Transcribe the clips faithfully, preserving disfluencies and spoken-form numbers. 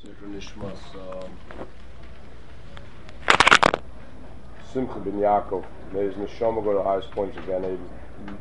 Different Nishmas, um, Simcha ben Yaakov. May his neshama go to the highest points of Gan Eden.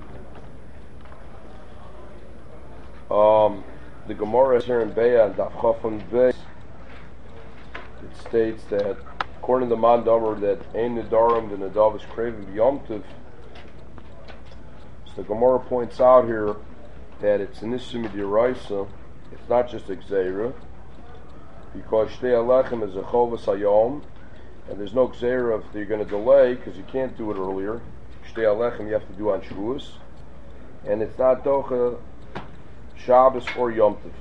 Um, the Gemara is here in Be'ah and Daf Chafon Beis. It states that according to the Man Davar that Ein Nedarim the Nadav is craving Yom Tov. So the Gemara points out here that it's an Issur Midiraisa. It's not just a Gzeira, because Shtei Alechem is a Chovas Hayom, and there's no Gzeira if you're going to delay, because you can't do it earlier. Shtei Alechem you have to do on Shavuos, and it's not Docha Shabbos or Yom Tov.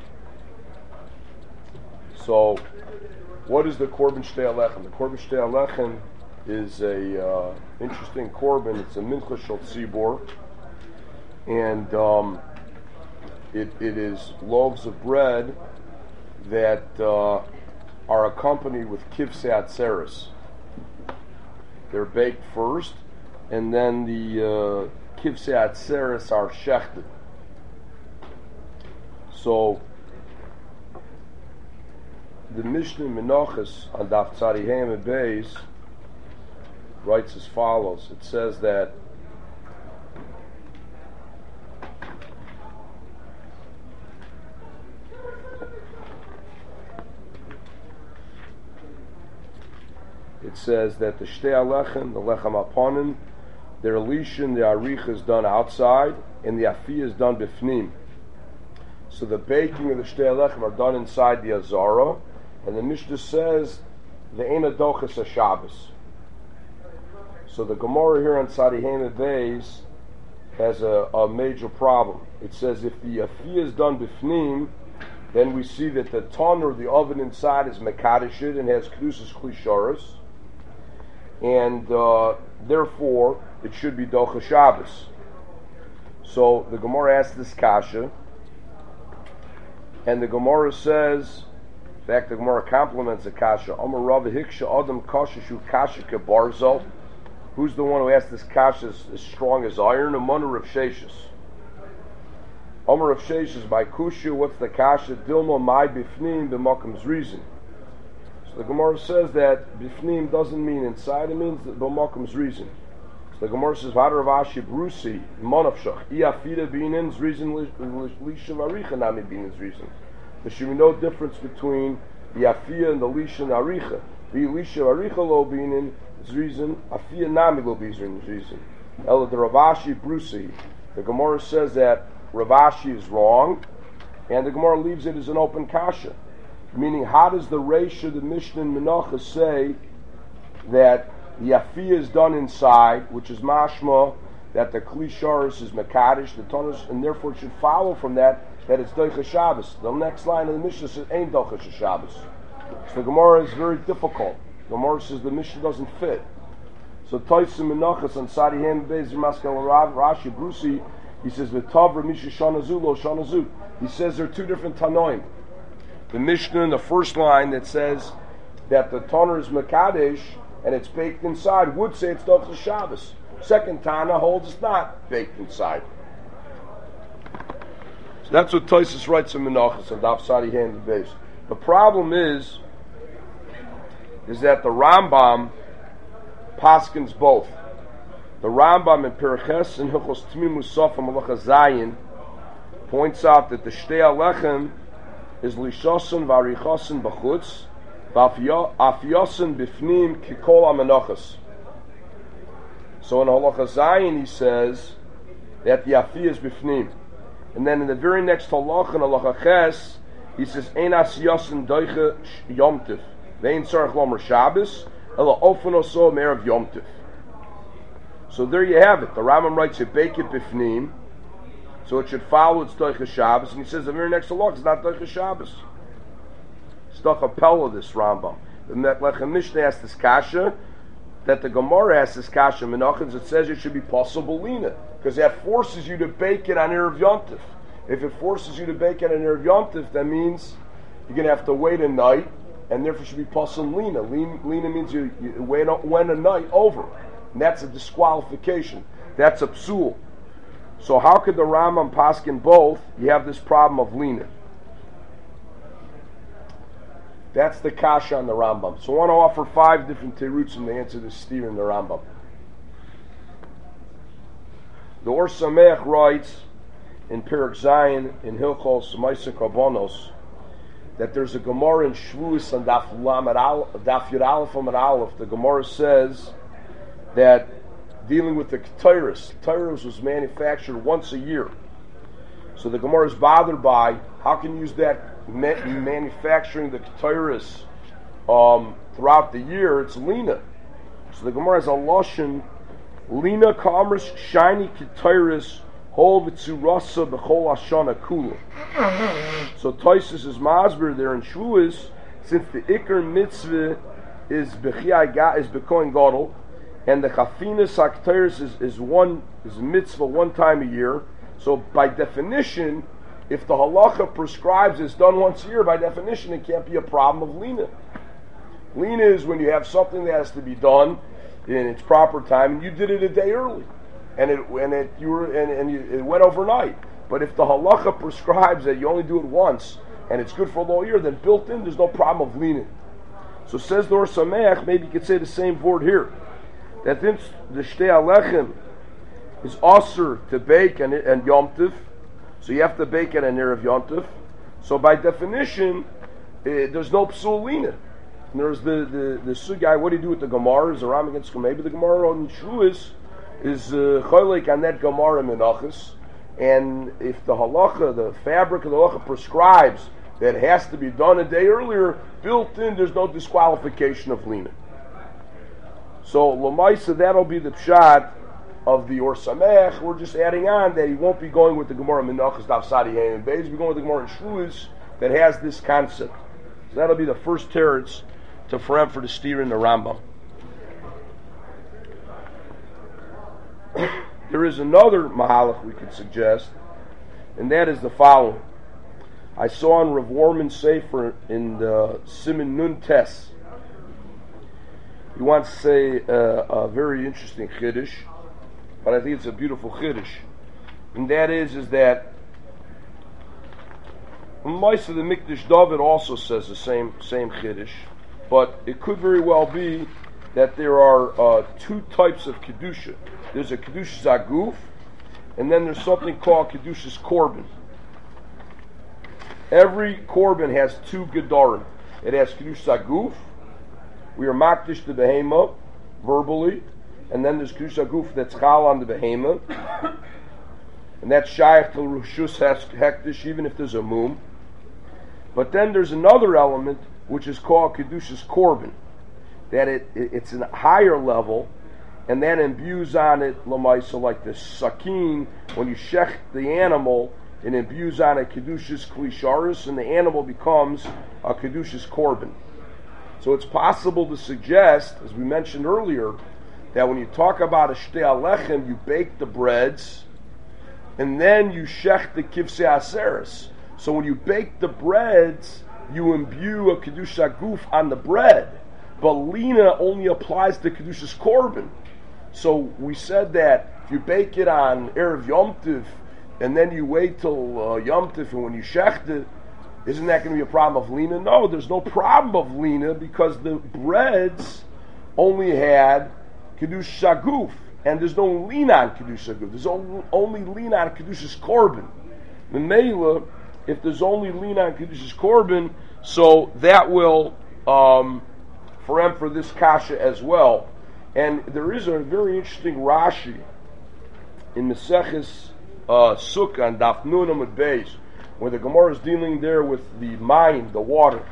So, what is the Korban Shtei Alechem? The Korban Shtei Alechem is a uh, interesting Korban. It's a Mincha Shel Tzibor, and um, it, it is loaves of bread that uh, are accompanied with kivsei atzeres. They're baked first, and then the uh, kivsei atzeres are shechted. So the Mishnah Menachos on Daf Tzadi Hey and Beis writes as follows. It says that It says that the Shtei Alechem, the Lechem Aponim, the Elishin, the Arich is done outside, and the Afiyah is done bifnim. So the baking of the Shtei Alechem are done inside the Azara, and the Mishnah says the Ein Adochas HaShabbos. So the Gemara here on Tzadi Hey Beis has a, a major problem. It says if the Afiyah is done bifnim, then we see that the ton or the oven inside is Mekadeshit and has Kedusas Klisharis, and uh, therefore it should be Docha Shabbos. So the Gemara asks this kasha, and the Gemara says, in fact the Gemara compliments the kasha, Amar Rav Hiksha Adam Kasha Shu Kasha Kebarzo. Who's the one who asked this kasha as, as strong as iron? Amar Rav Sheshis. Amar Rav Sheshis by Kusha, what's the kasha? Dilma Mai Bifnim B'Makam's reason. So the Gemara says that Bifnim doesn't mean inside, it means B'Makam's reason. So the Gemara says, V'adar Vashi Brusi, Monafshach, Iafida Binan's reason, Lisha Varicha Nami Binan's reason. There should be no difference between the Afiyah and the Lisha and Aricha. The Lisha Varicha Lo Binan is reason, Afiyah Nami Lo Binan is reason. Ela the Ravashi Brusi. The Gemara says that Ravashi is wrong, and the Gemara leaves it as an open kasha. Meaning, how does the Reisha, the Mishnah and Menachos say that the Afiyah is done inside, which is mashma, that the Klisharis is Mekadesh, the Tonas, and therefore it should follow from that that it's Docha Shabbos. The next line of the Mishnah says, Ain't Docha Shabbos. So the Gemara is very difficult. The Gemara says the Mishnah doesn't fit. So Toysim Menachos on Sadi Hem Beis Maskel Rav Rashi Brusi, he says V'tav Ramisha Shanazu Lo Shanazu. He says there are two different Tanoim. The Mishnah in the first line that says that the toner is Mekadesh and it's baked inside would say it's Docha Shabbos. Second Tana holds it's not baked inside. So that's what Tosfos writes in Menachos and Daf Tzadi Hey and Beis. The problem is, is that the Rambam paskins both. The Rambam in Perches and Hilchos Tmimus Sof and Malacha Zayin points out that the Shtei Alechem is Lishosan Varichosan B'chutz Afyosan Bifnim Kikol HaMenachos. So in Halacha Zayin he says that the Afiyah is Bifnim. And then in the very next Halacha, in Halacha Ches, he says Ein Asiyosan Doicha Yom Tiv Ve'in Tzarech Lomer Shabbos Ela Ofen Oso Me'erev Yom Tiv. So there you have it. The Rambam writes you bake it Bifnim, so it should follow its Doicha Shabbos, and he says the very next Halacha is not Doicha Shabbos. It's Doicha Pella, this Rambam. The Lechem Mishnah asks this kasha, that the Gemara asks this kasha Menachos, it says it should be possible lina, because that forces you to bake it on Erev Yom Tov. If it forces you to bake it on Erev Yom Tov, that means you're going to have to wait a night, and therefore it should be possible lina. Lina means you, you wait when a night over, and that's a disqualification. That's a psul. So how could the Rambam paskin both? You have this problem of lina. That's the kasha on the Rambam. So I want to offer five different terutzim to answer this steer in the Rambam. The Or Sameach writes in Perek Zayin in Hilchos Ma'aseh Karbonos that there's a Gemara in Shavuos on Daf Lamed Aleph, Daf Yud Aleph Amud Aleph. The Gemara says that dealing with the Ketairos, Ketairos was manufactured once a year. So the Gemara is bothered by how can you use that ma- manufacturing the Ketairos um, throughout the year. It's Lina. So the Gemara has a lashon Lina Kamris Shiny Ketairos Hol V'tzurasa B'chol Hashana Kula. So Tosis is masber there in Shavuos, since the Iker mitzvah is B'chiyai Ga is B'kohen Gadol, and the Chafinas HaKetairos is, is one is a mitzvah one time a year. So by definition, if the halacha prescribes it's done once a year, by definition it can't be a problem of lina. Lina is when you have something that has to be done in its proper time, and you did it a day early, and it and it you were and, and you, it went overnight. But if the halacha prescribes that you only do it once and it's good for the whole year, then built in there's no problem of lina. So says the Or Sameach, maybe you could say the same word here, that since the Shtei Alechem is osur to bake and, and Yom Tov, so you have to bake it on Erev Yom Tov. So by definition, eh, there's no psul lina. There's the the the sugai. What do you do with the Gemara? Is the Ram against maybe the Gemara on Shavuos is cholik uh, on that Gemara menachos, and if the halacha, the fabric of the halacha prescribes that it has to be done a day earlier, built in, there's no disqualification of lina. So Lamaisa, that'll be the pshat of the Or Sameach. We're just adding on that he won't be going with the Gemara Menachos Daf Sadi Hey and Beis. He'll be going with the Gemara in Shavuos that has this concept. So that'll be the first teretz to frame for the steer in the Rambam. There is another mahalach we could suggest, and that is the following. I saw in Rav Warman's Sefer in the Siman Nun Tes, he wants to say uh, a very interesting chiddush, but I think it's a beautiful chiddush, and that is is that most of the Mikdash David also says the same same chiddush, but it could very well be that there are uh, two types of kedusha. There's a kedusha zaguf, and then there's something called kedusha's korban. Every korban has two gedarim. It has kedusha zaguf. We are makdish the behema verbally, and then there's kedusha zaguf that's chal on the behema, and that's shaykh to rushus hektish even if there's a mum. But then there's another element which is called kedusha's korban, that it, it it's a higher level, and that imbues on it lamaisa like the sakin. When you shech the animal, it imbues on it kedusha's klisharis, and the animal becomes a kedusha's korban. So it's possible to suggest, as we mentioned earlier, that when you talk about a shtei alechem, you bake the breads, and then you shech the kivsei aseres. So when you bake the breads, you imbue a kedusha guf on the bread, but lina only applies to kedusha's korban. So we said that if you bake it on Erev Yom Tov, and then you wait till uh, Yom Tov, and when you shecht it, isn't that going to be a problem of lina? No, there's no problem of lina, because the breads only had kedusha guf, and there's no lina on kedusha guf. There's only, only lina on kedusha's korban. The meila, if there's only lina on kedusha's korban, so that will um, for em for this kasha as well. And there is a very interesting Rashi in Maseches uh, Sukkah and Daf Nun Amud Beis, where the Gemara is dealing there with the mayim, the water.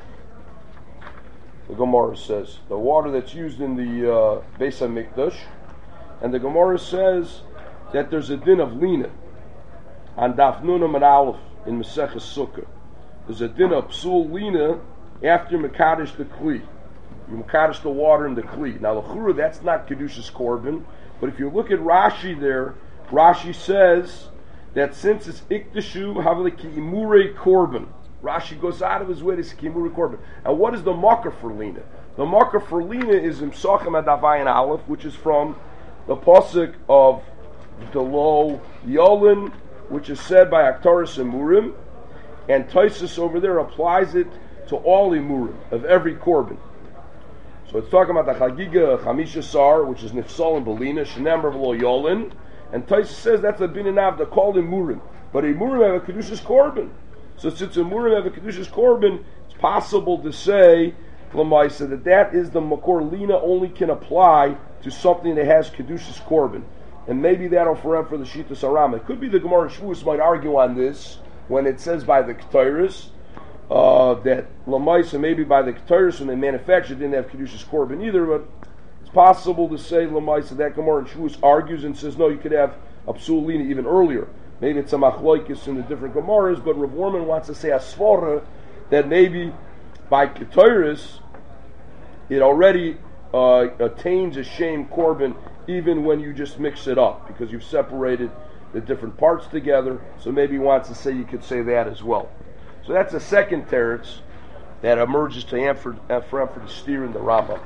The Gemara says the water that's used in the uh, Beis HaMikdash, and the Gemara says that there's a din of lina on Daf Nun Amud Aleph in Maseches Sukkah. There's a din of psul lina after Mekadesh the Kli. You mekadesh the water in the kli. Now, l'chura, that's not kedusha's korban. But if you look at Rashi there, Rashi says that since it's ikdeshu havli ki imure korban, Rashi goes out of his way to say ki imure korban. And what is the marker for lina? The marker for lina is imsachem adavayin aleph, which is from the pasuk of the lo yolin, which is said by Aktaris and Murim, and Taisus over there applies it to all imurim of every korban. So it's talking about the chagiga chamisha sar, which is nifsal and belina shenemar v'lo yolin, and Taisa says that's a bininav. They're called imurim, but imurim have a kedushas korban. So since imurim have a kedushas korban, it's possible to say l'maisa that that is the makor lina only can apply to something that has kedushas korban. And maybe that'll forever for the Shitas Aram. It could be the Gemara Shavuos might argue on this when it says by the Ketairis uh, that Lamaisa, maybe by the Ketairis when they manufactured didn't have Kedushas Korban either, but it's possible to say Lamaisa that Gemara Shavuos argues and says no, you could have a Psul Lina even earlier. Maybe it's a Machloikis in the different Gemaras, but Rav Orman wants to say a Svara that maybe by Ketairis it already uh, attains a shame Korban even when you just mix it up, because you've separated the different parts together. So maybe he wants to say you could say that as well. So that's a second teretz that emerges to answer for the steer in the Rambam.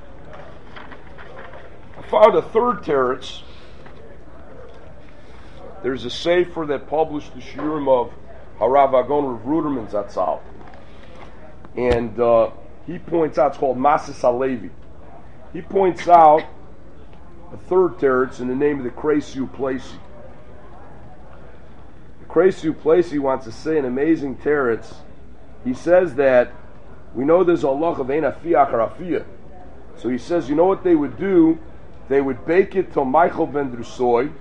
I found a third teretz. There's a sefer that published the shiurim of Harav Agon Rav Ruderman Zatzal, and uh, he points out, it's called Masas Halevi. He points out a third teretz in the name of the Kresu Plesi. The Kresu Plesi wants to say an amazing teretz. He says that we know there's a halacha of ein afiach or afiyah. So he says, you know what they would do? They would bake it till Michael ben Drusoy.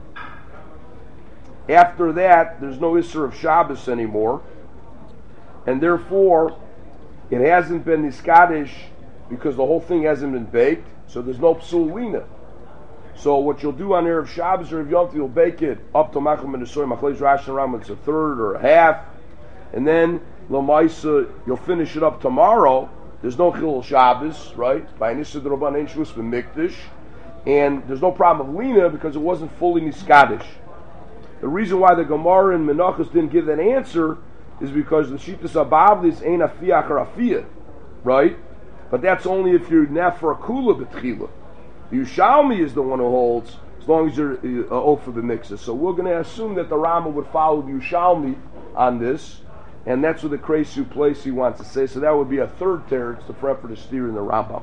After that, there's no Isser of Shabbos anymore, and therefore it hasn't been niskadish because the whole thing hasn't been baked. So there's no psul lina. So what you'll do on Erev Shabbos or Erev Yom Tov, you'll bake it up to Machal Ben Nesoy, Machlez Rashi and Rambam, it's a third or a half, and then L'maisa, you'll finish it up tomorrow. There's no Chilul Shabbos, right? By Nissa D'Rabban Ein Shvus B'Mikdash, and there's no problem of Lina because it wasn't fully Niskadish. The reason why the Gemara and Menachos didn't give that answer is because the Shitas Abavlis ain't a fiach or a fiyah, right? But that's only if you're Nefra Kula B'Tchila. The Yushalmi is the one who holds, as long as you're uh, Ofer B'Miksa. So we're going to assume that the Rama would follow the Yushalmi on this, and that's what the Kresu Plesi wants to say. So that would be a third teretz to prep for the steer in the Rambam.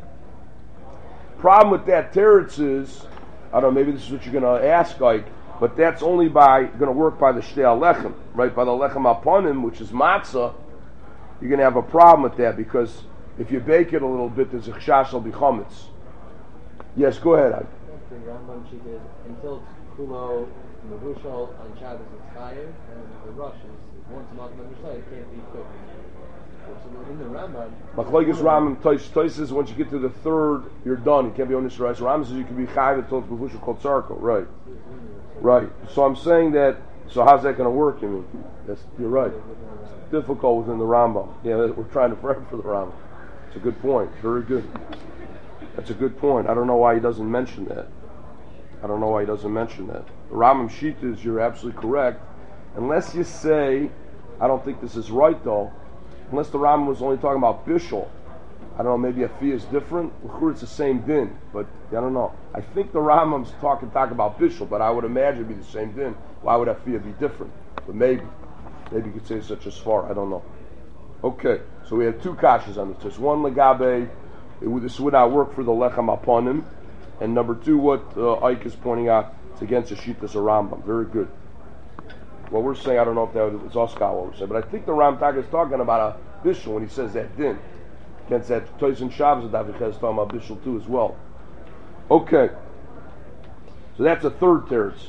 Problem with that teretz is, I don't know, maybe this is what you're going to ask, like, but that's only by going to work by the Shtei Alechem, right? By the Lechem Aponim, which is matzah. You're going to have a problem with that because if you bake it a little bit, there's a chashash al bichometz. Yes, go ahead. I. The Rambam Shita, until Kulo Mevushal on Shabbos is higher, and the Rosh is once a month on the side, it can't be cooked. So in the Rambam, Machlokes Rambam Tois Tois says once you get to the third, you're done. You can't be on this rice. Rambam says you can be chayiv until it's Mevushal called Tzarko. Right, right. So I'm saying that. So how's that going to work? I mean, that's, you're right. It's difficult within the Rambam. Yeah, we're trying to prep for the Rambam. It's a good point. Very good. That's a good point. I don't know why he doesn't mention that. I don't know why he doesn't mention that. The Rambam Shita is, you're absolutely correct. Unless you say, I don't think this is right though, unless the Rambam was only talking about Bishul. I don't know, maybe a fee is different. It's the same din, but I don't know. I think the Rambam's talking, talking about Bishul, but I would imagine it'd be the same din. Why would a fee be different? But maybe. Maybe you could say such as far. I don't know. Okay, so we have two kashas on this. There's one legabe. It, this would not work for the lechem aponim, and number two, what uh, Ike is pointing out, it's against the shitas of Rambam. Very good. What we're saying, I don't know if that was Oskar what we're saying, but I think the Ramtag is talking about a bishul when he says that din. Against that Toys and Shabbos that David is talking about bishul too as well. Okay, so that's a third teretz.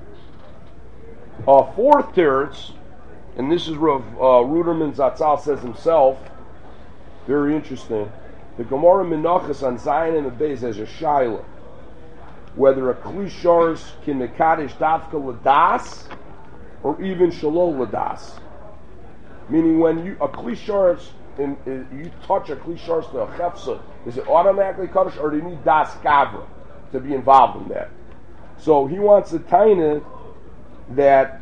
A uh, fourth teretz, and this is Rav uh, Ruderman Zatzal says himself. Very interesting. The Gemara Menachos on Zion and the Beis has a shaila whether a kli shars can mekadesh dafka ladas or even shalol ladas. Meaning, when you a kli shars in, in you touch a kli shars to a chefsa, is it automatically kaddish or do you need das gavra to be involved in that? So he wants to taina that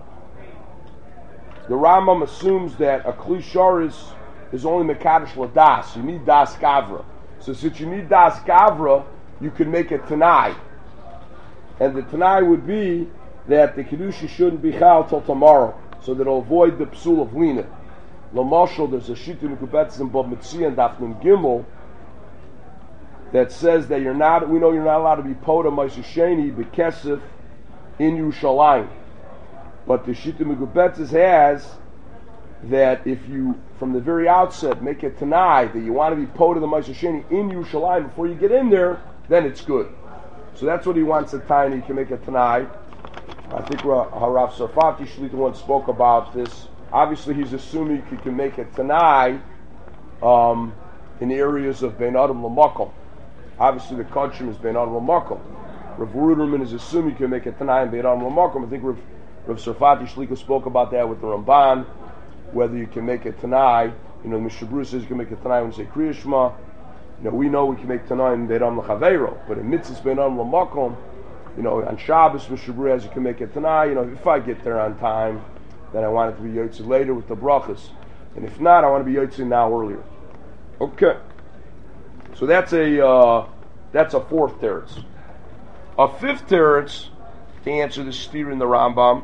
the Rambam assumes that a kli shars is only mekadesh ladas. You need das gavra. So since you need das gavra, you can make a tanai, and the tanai would be that the kedusha shouldn't be chal till tomorrow, so that it'll avoid the psul of lina. Lamashal, there's a Shita Mekubetz in Bab Mitzia and Dafnun Gimel that says that you're not, we know you're not allowed to be Poda Ma'aser Sheni B'Kesef in Yerushalayim. But the Shita Mekubetz has that if you, from the very outset, make a Tanai that you want to be Poda the Ma'aser Sheni in Yerushalayim before you get in there, then it's good. So that's what he wants a tiny. You can make a Tanai. I think Harav Sarfati Shlita once spoke about this. Obviously, he's assuming you can make a Tanai um, in the areas of Bein Adam L'Makom. Obviously, the Kodshim is Bein Adam L'Makom. Rav Ruderman is assuming you can make a Tanai in Bein Adam L'Makom. I think Rav, Rav Sarfati Shlita spoke about that with the Ramban, whether you can make a Tanai. You know, the Mishabru says you can make a Tanai when you say Kriya Shema. You know, we know we can make Tanai in Bein Adam L'Chaveiro, but in Mitzvahs Bein Adam L'Makom, you know, on Shabbos, Mishabru has you can make a Tanai. You know, if I get there on time, then I want it to be Yotze later with the brachas. And if not, I want to be Yotze now earlier. Okay. So that's a uh, that's a fourth teretz. A fifth teretz, to answer the steer in the Rambam,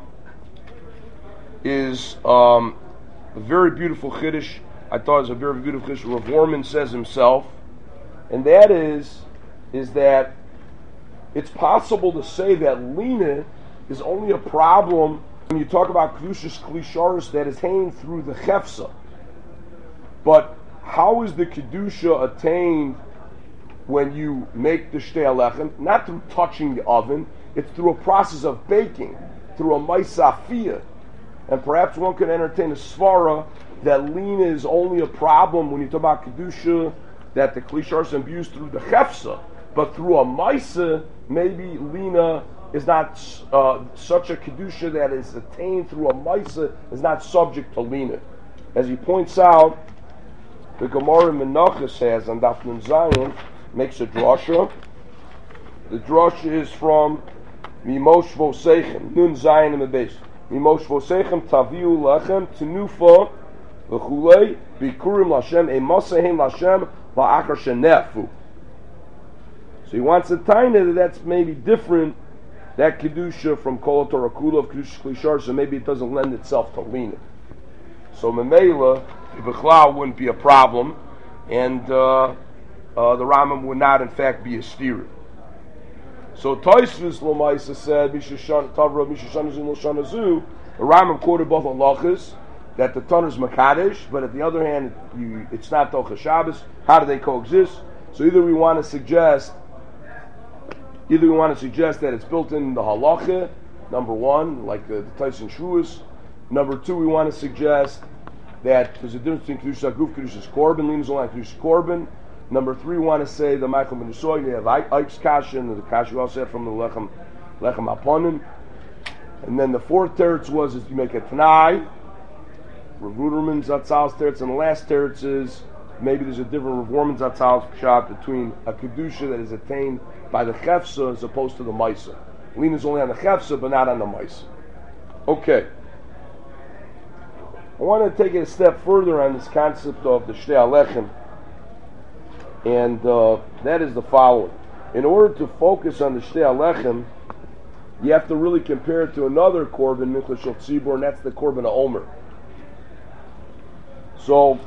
is um, a very beautiful chiddush. I thought it was a very beautiful chiddush. Rav Worman says himself, and that is, is that it's possible to say that Lina is only a problem when you talk about Kedushas Klisharis that is hanging through the Chefsa. But how is the Kedusha attained when you make the Shtei Alechem? Not through touching the oven, it's through a process of baking, through a Maisafiyah. And perhaps one could entertain a Svara that Lina is only a problem when you talk about Kedusha, that the Klisharis imbues through the Chefsa. But through a Maisa, maybe Lina is not uh, such a Kedusha that is attained through a Maisa, is not subject to Lina. As he points out, the Gemara Menachos has on Daf Nun Zayin, makes a drasha. The drasha is from Mimosh Vosechem, Nun Zayin in the base. Mimosh Vosechem Taviu Lechem Tenufa V'chulei Bikurim Lashem Emasehem Lashem Va'achar Shenefu. So he wants a taina that that's maybe different, that Kedusha from Kol Torah Kula of Kedusha Klishar, so maybe it doesn't lend itself to Lina. So Memela, Bichlal wouldn't be a problem, and uh, uh, the Rambam would not in fact be a steer. So Tosfos Lomaisa said, Mishashan Tavra Mishashan Zun Loshanazu, the Rambam quoted both halachas, that the Tanur is Makadesh, but at the other hand, you, it's not Tocha Shabbos. How do they coexist? So either we want to suggest Either we want to suggest that it's built in the halacha, number one, like the, the Tyson Shvuas. Number two, we want to suggest that there's a difference between Kedusha Guf, Kedusha's Korban, Linas only Kedusha's Korban. Number three, we want to say the Michael Ben Yisrael, you have Ike's Kasha, and the Kasha we also had from the Lechem, Lechem Aponim. And then the fourth teretz was is you make a Tanai, Rav Ruderman Zatzal's teretz, and the last teretz is maybe there's a different Rav Worman Zatzal's shot between a Kedusha that is attained by the Chefsa as opposed to the Maisa. Lina is only on the Chefsa, but not on the Maisa. Okay. I want to take it a step further on this concept of the Shtei Alechem, and uh, that is the following. In order to focus on the Shtei Alechem, you have to really compare it to another Korban, Mincha Shel Tzibor, and that's the Korban of Omer. So,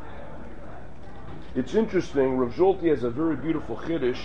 it's interesting, Rav Zolti has a very beautiful Chiddush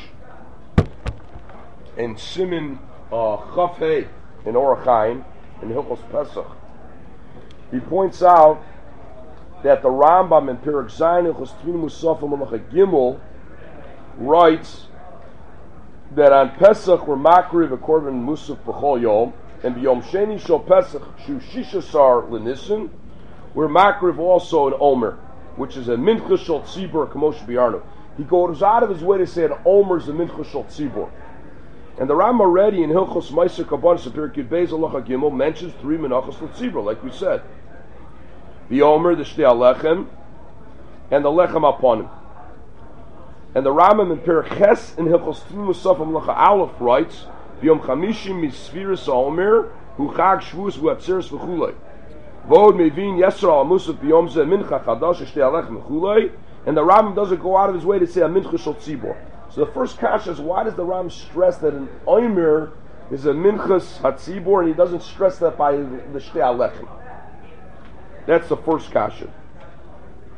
in Siman uh, Chaf Hei in Orach Chaim in Hilchos Pesach. He points out that the Rambam in Perek Zayin Hilchos Tvim Musaf Malacha Gimel writes that on Pesach we're makriv a korban musaf b'chol yom, and b'yom sheni shel Pesach shu shishasar l'nissen we're makriv also an Omer, which is a mincha shel tzibur kamosh b'yarnu. He goes out of his way to say an Omer is a mincha shel tzibur. And the Ram already in Hilchos Meiser Kabbanis Perek Yud Beis Halacha Gimel mentions three menachos l'tzibur, like we said: the Omer, the Shtei Alechem, and the Lechem Aponim. And the Rambam in Perek Ches in Hilchos Tvim Musaf Malacha Aleph writes: B'yom Chamishim misfiras Omer hu Chag Shvuos hu Atzeres v'chulei. Vod mevin Yisrael Musaf b'yom zeh mincha chadash Shtei Alechem v'chulei. And the Rambam doesn't go out of his way to say a mincha shel tzibor. So the first kasha is, why does the Ram stress that an Omer is a minchas hatzibor, and he doesn't stress that by the Shtei Alechem? That's the first kasha.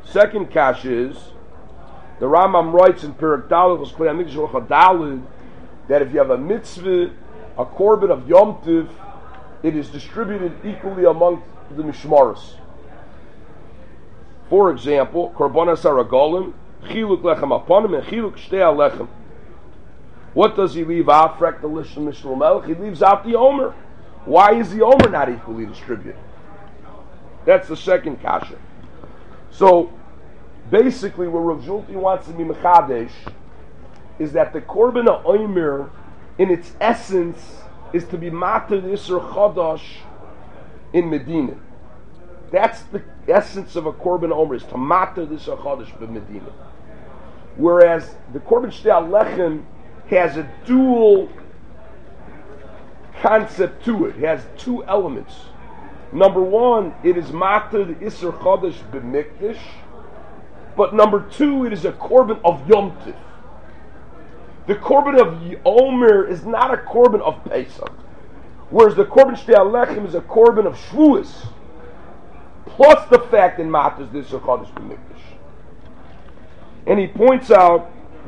Second kasha is, the Rambam writes in Perek Daled that if you have a mitzvah, a korban of Yom Tiv, it is distributed equally among the mishmaros. For example, korbanos haragolim, chiluk lechem aponim, and chiluk shtei alechem. What does he leave out? Frek the Lishon Mishnah Melech. He leaves out the Omer. Why is the Omer not equally distributed? That's the second kasha. So, basically, what Rav Zulti wants to be mechadesh is that the korban ha'omer, in its essence, is to be mater Yisur Chadash in Medina. That's the essence of a korban ha'omer, is to mater Yisur Chadash in Medina. Whereas the korban shtei alechem has a dual concept to it. It has two elements. Number one, it is mater Yisur Chadash b'mikdash. But number two, it is a korban of Yom Tiv. The korban of Omer is not a korban of Pesach, whereas the korban shtei alechem is a korban of Shavuos, plus the fact in Matas this Chodesh b'mikdash. And he points out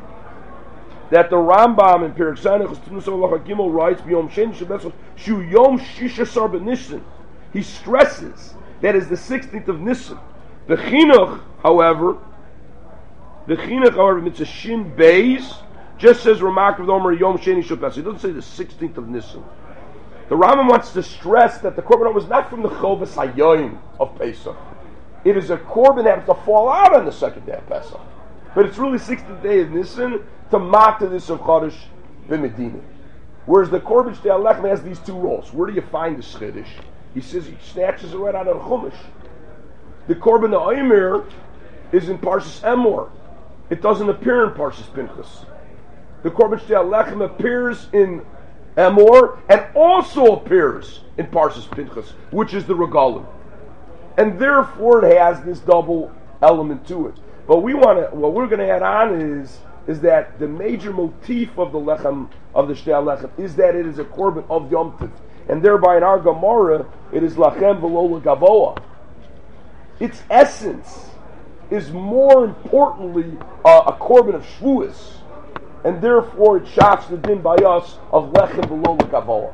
that the Rambam in Perek Zayin Gimel writes, "B'Yom Sheni Shabbat Shu Yom Shishasar b'Nisan." He stresses that is the sixteenth of Nisan. The Chinuch, however, the Chinuch, however, it's a Shin Beis. Just says Ramak of the Omer Yom Sheni Shabbat. It doesn't say the sixteenth of Nisan. The Rambam wants to stress that the korban was not from the Chovas Hayoim of Pesach. It is a korban that has to fall out on the second day of Pesach, but it's really sixteenth day of Nisan to mata this of Chodesh b'Medina. Whereas the korban shtei alechem has these two roles. Where do you find the Chiddush? He says he snatches it right out of the Chumash. The korban ha'omer is in Parshas Emor. It doesn't appear in Parshas Pinchas. The korban shtei alechem appears in Emor and also appears in Parshas Pinchas, which is the regalim, and therefore it has this double element to it. But we want to, what we're going to add on is is that the major motif of the lechem of the shtei alechem is that it is a korban of Yom Tiv, and thereby in our Gemara it is lachem v'lo legavoa. Its essence is more importantly uh, a korban of Shavuos, and therefore it shocks the din by us of lechem below legavoa.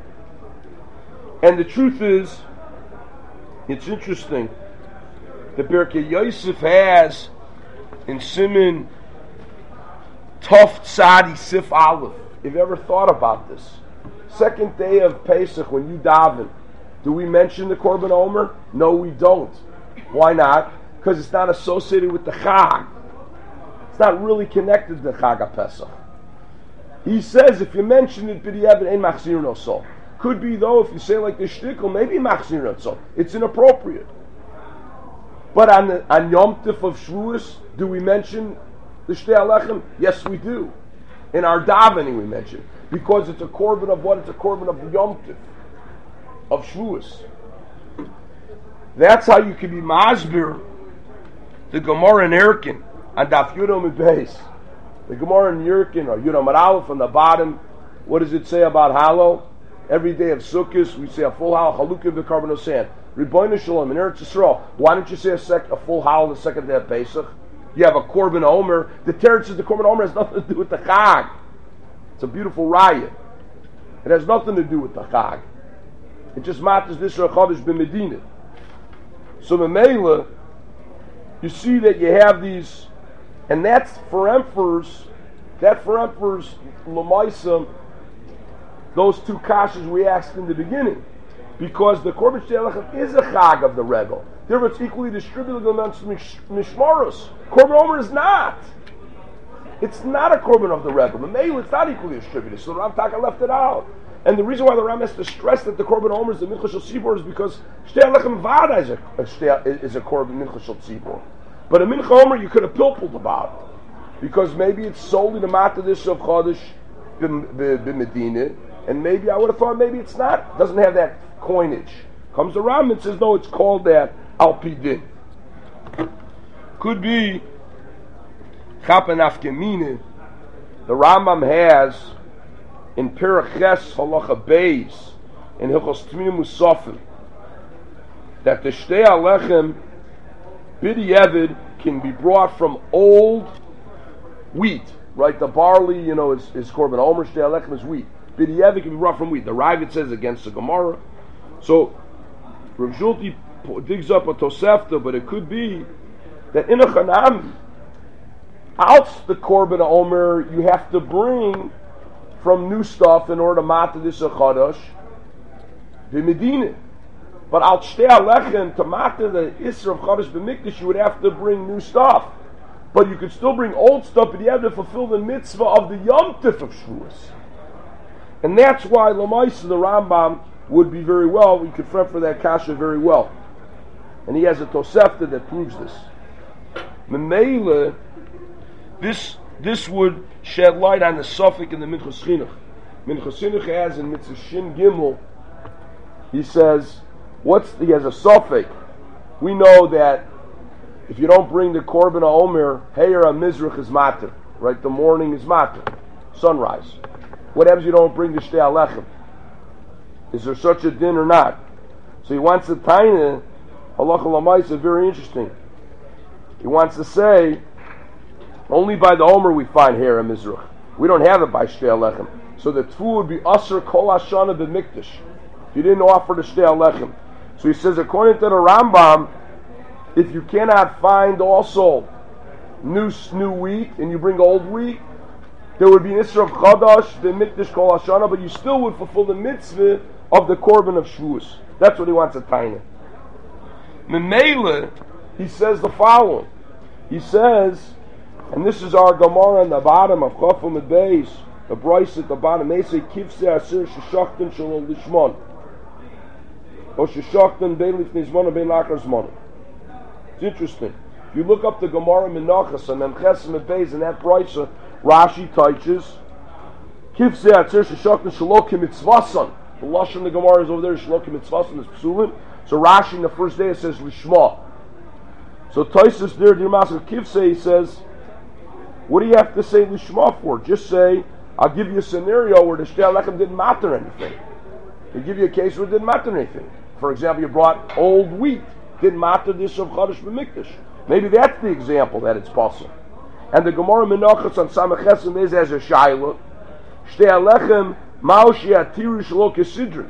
And the truth is, it's interesting. The Birkei Yosef has in Siman Tov Tzadi Sif Aleph. If you ever thought about this, second day of Pesach when you daven, do we mention the Korban Omer? No, we don't. Why not? Because it's not associated with the Chag. It's not really connected to the Chag HaPesach. He says if you mention it, b'diavad ein machzir no so. Could be though if you say like the shtickle, maybe machzir no so. It's inappropriate. But on the, on Yom Tif of Shavuos, do we mention the shtei alechem? Yes, we do. In our davening we mention, because it's a korban of what? It's a korban of the Yom Tif of Shavuos. That's how you can be masbir the Gemara in Erkin on Daf Yudom Beis. The Gemara in Yerkin, or Yudom Aleph on the bottom, what does it say about Halo? Every day of Sukkot, we say a full Halo, Chalukah v'Karbanos Sand. Ribono Shalom, in Eretz Yisrael, why don't you say a, sec, a full Halo the second day of Pesach? You have a Korban Omer. The Teretz says the Korban Omer has nothing to do with the Chag. It's a beautiful riot. It has nothing to do with the Chag. It just matters this or Chodesh b'Medina. So the Mela, you see that you have these. And that's for emperors, that for emperors, Lamaisa, those two kashas we asked in the beginning. Because the Korban shtei alechem is a chag of the regal. Therefore it's equally distributed amongst mishmaros. Korban Omer is not. It's not a Korban of the regal. The Meil, it's not equally distributed. So the Ram Taka left it out. And the reason why the Ram has to stress that the Korban Omer is the Mincha Shel Tzibor is because shtei alechem vada is a, a, is a Korban Mincha Shel Tzibor. But a Mincha Omer you could have pilpuled about, because maybe it's solely the Matadish of Chodesh b'Medina, and maybe I would have thought maybe it's not. It doesn't have that coinage. Comes the Ram and says no, it's called that Al Pi Din. Could be Chapen Afkemine. The Rambam has in Perek Ches Halacha Beis in Hilchos Tminim Musafim that the Shtei Alechem B'diavad can be brought from old wheat, right? The barley, you know, is, is korban omer, shtei alechem is wheat. B'diavad can be brought from wheat. The Ravid says against the Gemara. So Rav Zulti digs up a Tosefta, but it could be that in a Chanami, out the korban omer, you have to bring from new stuff in order to mata this a chadash, v'medina. But out shtei alechem to mata the isra of chadash b'mikdash, you would have to bring new stuff. But you could still bring old stuff, but you have to fulfill the mitzvah of the Yom Tif of Shavuos. And that's why Lamaisa, the Rambam, would be very well, we could front for that kasha very well. And he has a Tosefta that proves this. Memele, this this would shed light on the suffix in the Minchas Chinuch. Minchas Chinuch has in Mitzvah Shin Gimel, he says, what's he has a suffix. We know that if you don't bring the korban omer, Heyer HaMizrach is matter, right? The morning is matter, sunrise. What happens if you don't bring the shtei alechem? Is there such a din or not? So he wants to taina, halacha l'maisa, very interesting. He wants to say, only by the omer we find Heyer HaMizrach. We don't have it by shtei alechem. So the tfu would be asr kol hashana b'mikdash. If you didn't offer the shtei alechem. So he says, according to the Rambam, if you cannot find also new new wheat and you bring old wheat, there would be an Isra of Chadash, the Mikdash Kol Hashana, but you still would fulfill the mitzvah of the Korban of Shavuos. That's what he wants to taina. Memele, he says the following. He says, and this is our Gemara on the bottom of Chafam Beis, the Bryce at the bottom, they say, Kivse Asir Sheshachtan Shalol Lishmon, or Sheshachtan Bein Lifnei Zmon, or Bein Lachar Zmon. It's interesting. If you look up the Gemara Menachas and then Chesem Beis and that Bryce, Rashi teaches, Kivse Atzir Sheshachtan Shalokim Mitzvasan. The Lashon in the Gemara is over there, Shalokim Mitzvasan is Psulim. So Rashi in the first day it says Lishma. So Taisus there, Dear Master Kivse, he says, what do you have to say Lishma for? Just say, I'll give you a scenario where the Shtei Alechem didn't matter anything. He'll give you a case where it didn't matter anything. For example, you brought old wheat. Didn't matter this of Chadash b'Mikdash. Maybe that's the example that it's possible. And the Gemara Menachos on Samach Chesem is as a Shaila. Shtei Alechem Ma'oshi Atiru Shlo Kesidrin.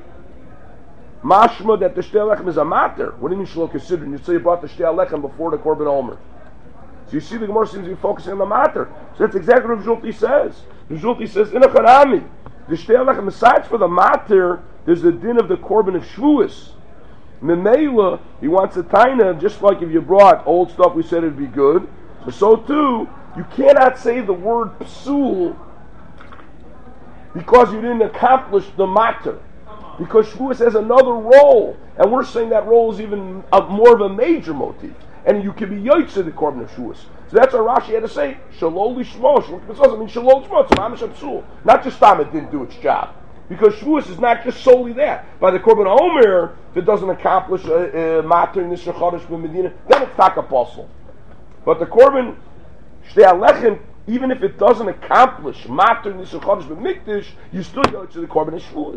Mashma that the Shtei Alechem is a matter. What do you mean Shlo Kesidrin? You say you brought the Shtei Alechem before the Korban Omer. So you see the Gemara seems to be focusing on the matter. So that's exactly what Rav Zulti says. Rav Zulti says, in a Chanami, the Shtei Alechem, besides for the matter, there's the din of the Korban of Shavuos. Memela, he wants a taina, just like if you brought old stuff, we said it'd be good. But so too, you cannot say the word psul because you didn't accomplish the matter. Because Shavuos has another role, and we're saying that role is even a, more of a major motif. And you can be yoitz in the korban of Shavuos. So that's what Rashi had to say. Shalol lishmo, shalol I mean shalol lishmo, it's mamish psul. Not just time it didn't do its job. Because Shavuos is not just solely that. By the Korban Omer, if it doesn't accomplish a, a matter in this Chodesh b'Medina, then it's tak apostle. But the Korban Shtei Alechem, even if it doesn't accomplish matter in this Chodesh b'Mikdash, you still go to the Korban of Shavuos.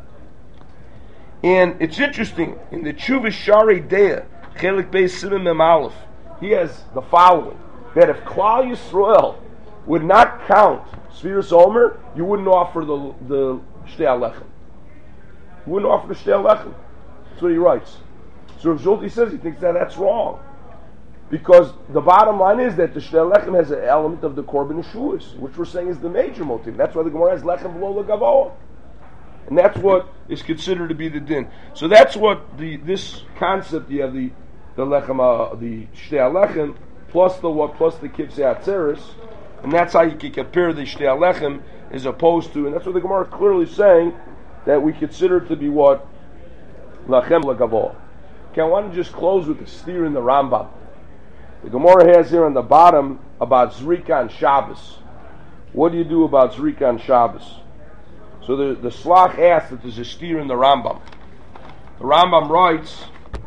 And it's interesting, in the Tshuva Shari Dea, Chelik Beis Simon Mem Aleph, he has the following, that if Klal Yisrael would not count Sfiras Omer, you wouldn't offer the the Shtei Alechem. You wouldn't offer the Shtei Alechem. That's what he writes. So Rav Zulti says he thinks that that's wrong. Because the bottom line is that the Shtei Alechem has an element of the Korban Shavuos, which we're saying is the major motive. That's why the Gemara has Lechem V'lo L'Gavoa. And that's what is considered to be the din. So that's what the this concept, you have the the Lechem, uh, the Shtei Alechem, plus the what, plus the Kivsei Atzeres, and that's how you can compare the Shtei Alechem as opposed to, and that's what the Gemara is clearly saying, that we consider it to be what? Lachem L'Gavoa. Okay, I want to just close with the steer in the Rambam. The Gemara has here on the bottom about Zrika on Shabbos. What do you do about Zrika on Shabbos? So the, the Slach asks that there's a steer in the Rambam. The Rambam writes,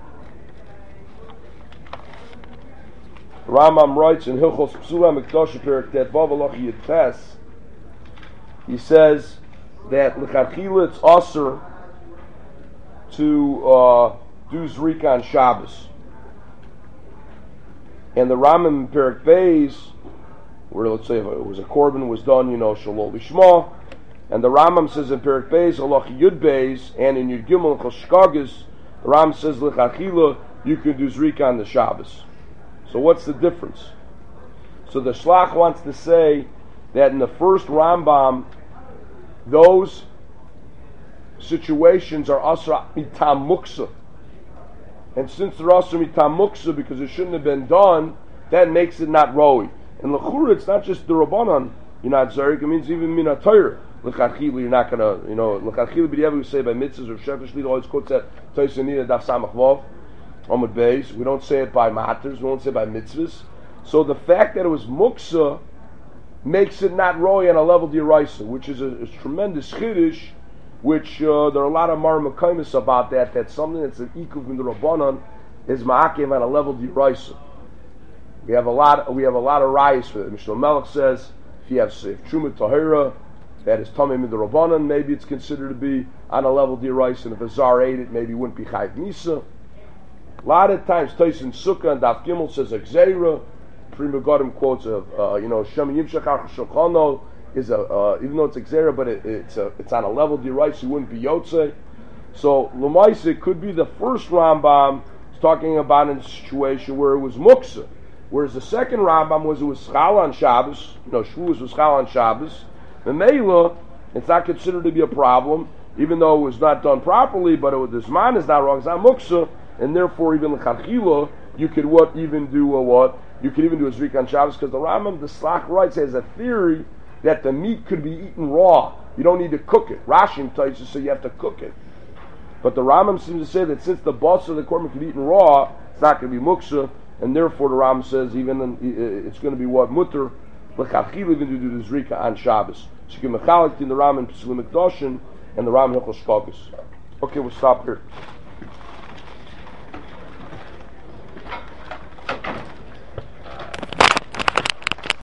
the Rambam writes in Hilchos Psula Mikdash Perek Tet Vav Alach Yitches, he says that l'chadchila it's usher to uh, do Zrika on Shabbos. And the Rambam in Perek Beis, where let's say if it was a korban was done, you know, Shalol Lishma, and the Rambam says in Perek Beis, Allah Yud Beis, and in Yud Gimel Choshkagas, the Rambam says L'chachila, you can do Zrika on the Shabbos. So what's the difference? So the Shlach wants to say that in the first Rambam, those situations are asra mitam muksa. And since they're asra mitam muksa because it shouldn't have been done, that makes it not roi. And l'chura, it's not just the Rabbanan, you're not zarik, it means even min ha-Torah. L'chachila, you're not going to, you know, l'chachila b'diavad we say by mitzvahs, or Shefer Shlit always quotes that, Taisanina daf samach vav, Amud Beis. We don't say it by maters, we don't say it by mitzvahs. So the fact that it was muksa makes it not roi on a level d'iraisa, which is a, a tremendous chiddush, which uh, there are a lot of marmakaimis about that, that something that's an ikuv in the Rabbanan is ma'akev on a level d'iraisa. We have a lot. We have a lot of rayas for it. Mishnah Melech says if you have if truma tahira, that is tamim in the Rabbanan, maybe it's considered to be on a level d'iraisa, and if a zar ate it, maybe it wouldn't be chayv misa. A lot of times, Tyson Sukkah and Daf Gimel says Xera. Prima Godim quotes of uh, you know Shem Yimshachar Shochano is a uh, even though it's Xera, but it, it's a, it's on a level d'iraisa, you wouldn't be Yotze. So L'maisa, it could be the first Rambam is talking about in a situation where it was Muksa. Whereas the second Rambam was it was Schal on Shabbos, you know, Shavuos was Schal on Shabbos. The Meila, it's not considered to be a problem, even though it was not done properly, but it, this man is not wrong, it's not Muksa, and therefore even L'chachila, you could what, even do a what? You could even do a Zrika on Shabbos, because the Rambam, the Slach writes, has a theory that the meat could be eaten raw. You don't need to cook it. Rashim tells you, so you have to cook it. But the Rambam seems to say that since the boss of the korban could be eaten raw, it's not going to be Muksa, and therefore the Rambam says even in, it's going to be what mutter l'chachil even to do the zrika on Shabbos. So you can mechalik in the Rambam Pesulim Mikdoshin and the Rambam Hilchos Shkagas. Okay, we'll stop here.